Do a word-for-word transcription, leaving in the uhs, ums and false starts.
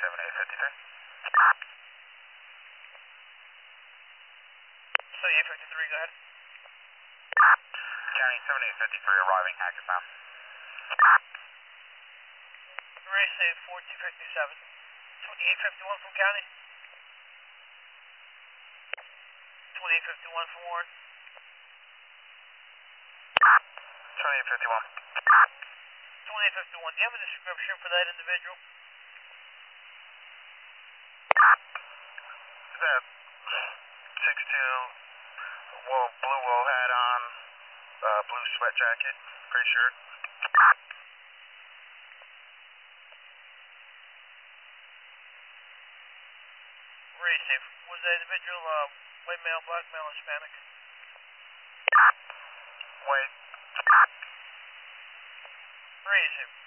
seven eight five three. seventy-eight fifty-three, go ahead. County seven eight five three arriving Hackettstown. Race eight fourteen fifty-seven. twenty-eight fifty-one from County. twenty-eight fifty-one from Warren. twenty-eight fifty-one. twenty-eight fifty-one, do you have a description for that individual? That six two, wool, blue wool hat on, uh, blue sweat jacket, gray shirt. Race eight, was that individual uh, white male, black male, Hispanic? White. Race eight.